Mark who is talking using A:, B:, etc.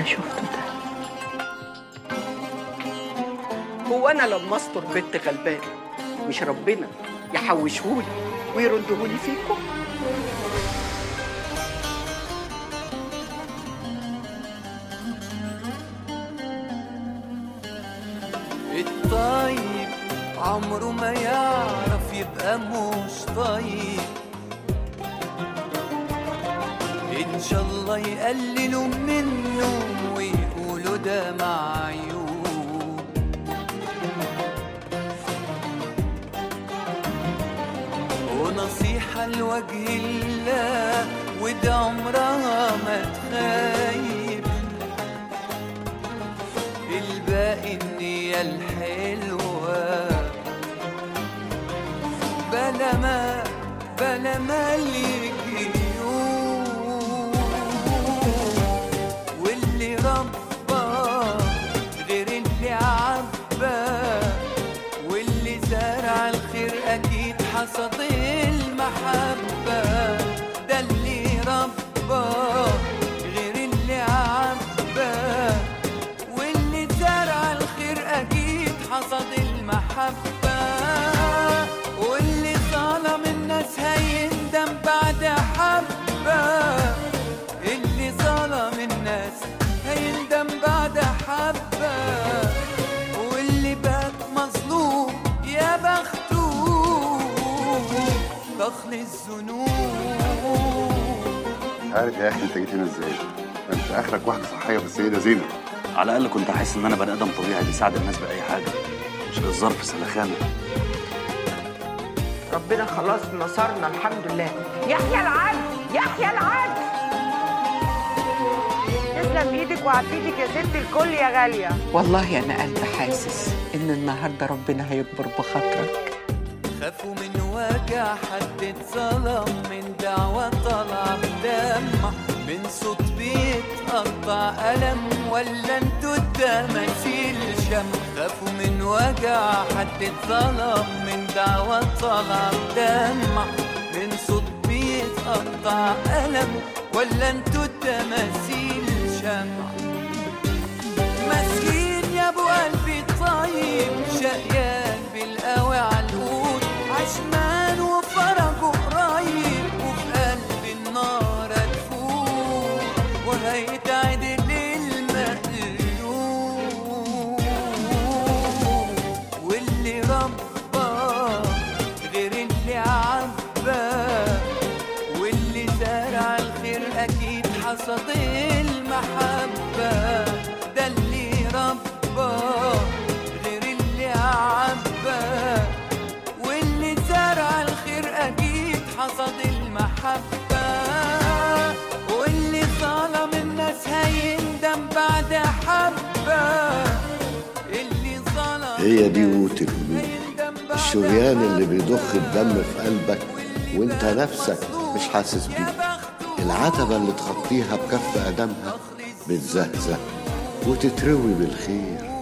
A: أنا شفته ده.
B: هو أنا لما أستر بنت غلبانة مش ربنا يحوشهولي ويردهولي فيكم؟
C: الطيب عمره ما يعرف يبقى مش طيب، إن شاء الله يقللوا منه ويقولوا ده معيوب. ونصيحة لوجه الله وده عمرها ما تخيب، الباقي النية الحلوة بلا ما يجي يوم، واللي ربى غير اللي عبى، واللي زرع الخير أكيد حصد المحبة. ده اللي ربى غير اللي عبى، واللي زرع الخير أكيد حصد المحبة. واللي ظلم الناس هيندم بعد حبة، اللي ظلم الناس هيندم بعد حبة. واللي بات مظلوم يا بخته دخل الذنوب.
D: مش عارف يا اخي انت جيت هنا ازاي؟ انت اخرك واحده صحيه في السيده زينب.
E: على الاقل كنت احس ان انا بني ادم طبيعي بيساعد الناس باي حاجه، مش الظرف سلخانه.
A: ربنا خلاص نصرنا الحمد لله. يحيى العدل، يحيى العدل. تسلم ايدك وعافيتك يا ست الكل يا غاليه. والله انا قلبي حاسس ان النهارده ربنا هيكبر بخاطرك.
C: خافوا من وجع حد اتظلم، من دعوة طالعة بدمع، من صوت بيتقطع ألم، ولا انتوا التماثيل شمع. خافوا من وجع حد اتظلم، من دعوة طالعة بدمع، من صوت بيتقطع ألم، ولا انتوا التماثيل شمع. مسكين يا ابو قلبي طيب، شقيان بالقوي عالقود، عشمان وفرجه قريب، وفي قلب النار هتفوت، وهيتعدل للمقلوب. واللي ربى غير اللي عبى، واللي زرع الخير أكيد حصد المحبة. ده اللي ربى غير اللي عبى، واللي زرع الخير أكيد حصد المحبة. واللي ظلم الناس هيندم بعد حبة، اللي ظلم
F: هي دي قوت القلوب، الشريان اللي بيضخ الدم في قلبك وانت نفسك مش حاسس بيه، العتبة اللي تخطيها بكف قدمها بتزهزه وتتروي بالخير.